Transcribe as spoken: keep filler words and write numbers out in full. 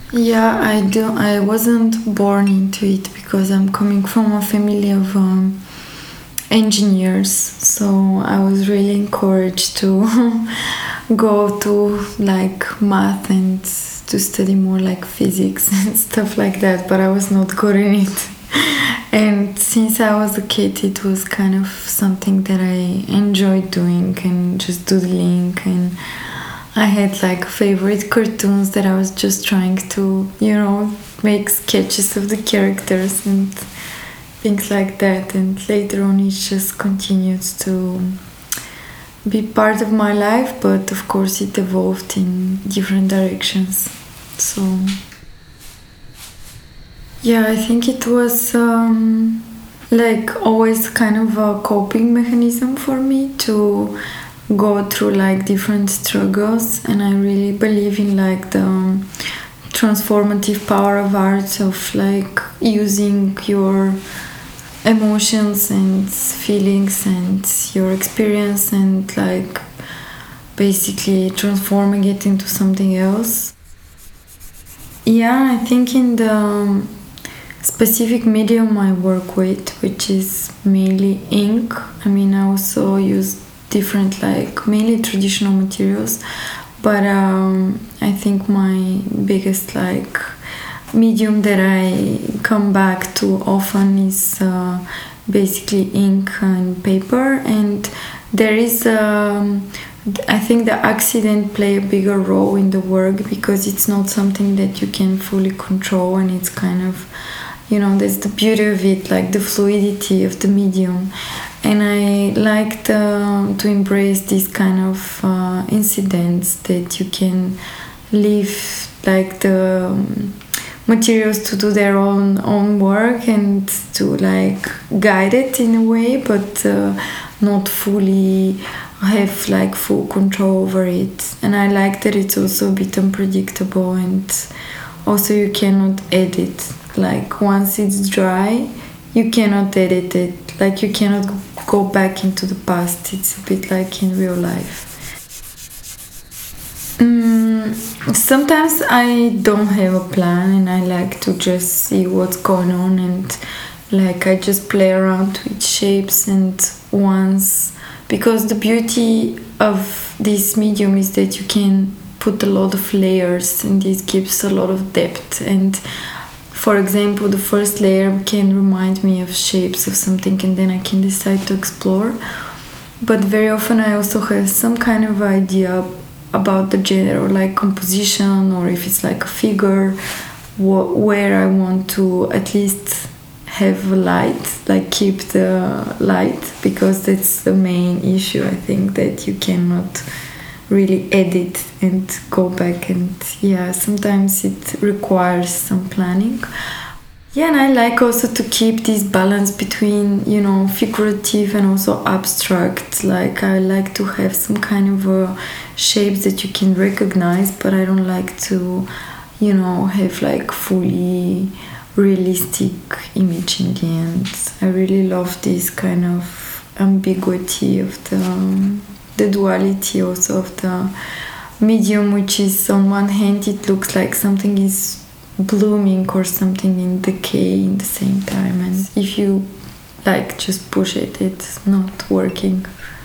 Yeah, I do. I wasn't born into it because I'm coming from a family of um, engineers, so I was really encouraged to go to like math and to study more like physics and stuff like that, but I was not good in it. And since I was a kid, it was kind of something that I enjoyed doing and just doodling. And I had like favorite cartoons that I was just trying to, you know, make sketches of the characters and things like that. And later on, it just continued to be part of my life, but of course, it evolved in different directions. So, yeah, I think it was um, like always kind of a coping mechanism for me to go through like different struggles, and I really believe in like the um, transformative power of art, of like using your emotions and feelings and your experience and like basically transforming it into something else. Yeah, I think in the um, specific medium I work with, which is mainly ink. I mean, I also use different, like mainly traditional materials, but um, I think my biggest like medium that I come back to often is uh, basically ink and paper. And there is um, I think the accident play a bigger role in the work because it's not something that you can fully control, and it's kind of, you know, that's the beauty of it, like the fluidity of the medium. And I like the, to embrace these kind of uh, incidents that you can leave like the um, materials to do their own own work and to like guide it in a way, but uh, not fully have like full control over it. And I like that it's also a bit unpredictable, and also you cannot edit. Like once it's dry, you cannot edit it. Like you cannot go back into the past. It's a bit like in real life. Mm, sometimes I don't have a plan, and I like to just see what's going on, and like I just play around with shapes. And once, because the beauty of this medium is that you can put a lot of layers, and this gives a lot of depth. And for example, the first layer can remind me of shapes of something, and then I can decide to explore. But very often I also have some kind of idea about the general like composition, or if it's like a figure, wh- where I want to at least have a light, like keep the light, because that's the main issue. I think that you cannot really edit and go back, and yeah, sometimes it requires some planning. Yeah, and I like also to keep this balance between, you know, figurative and also abstract. Like I like to have some kind of uh, shapes that you can recognize, but I don't like to, you know, have like fully realistic image in the end. I really love this kind of ambiguity of the um, the duality also of the medium, which is on one hand it looks like something is blooming or something in decay in the same time, and if you like just push it, it's not working.